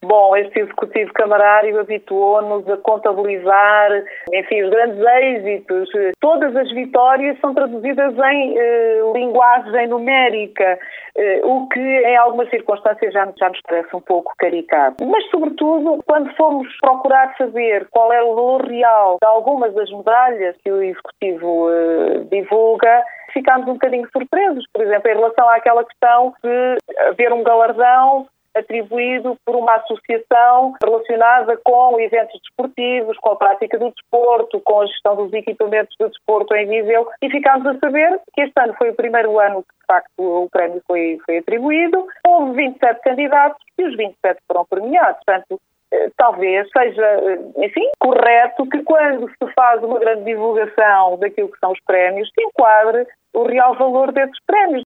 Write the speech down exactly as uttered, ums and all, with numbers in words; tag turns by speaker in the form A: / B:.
A: Bom, este executivo camarário habituou-nos a contabilizar, enfim, os grandes êxitos. Todas as vitórias são traduzidas em eh, linguagem numérica, eh, o que em algumas circunstâncias já, já nos parece um pouco caricato. Mas, sobretudo, quando fomos procurar saber qual é o valor real de algumas das medalhas que o executivo eh, divulga, ficámos um bocadinho surpresos. Por exemplo, em relação àquela questão de haver um galardão atribuído por uma associação relacionada com eventos desportivos, com a prática do desporto, com a gestão dos equipamentos do desporto em Viseu, e ficámos a saber que este ano foi o primeiro ano que, de facto, o prémio foi, foi atribuído. Houve vinte e sete candidatos e os vinte e sete foram premiados. Portanto, talvez seja, enfim, correto que quando se faz uma grande divulgação daquilo que são os prémios, se enquadre o real valor desses prémios.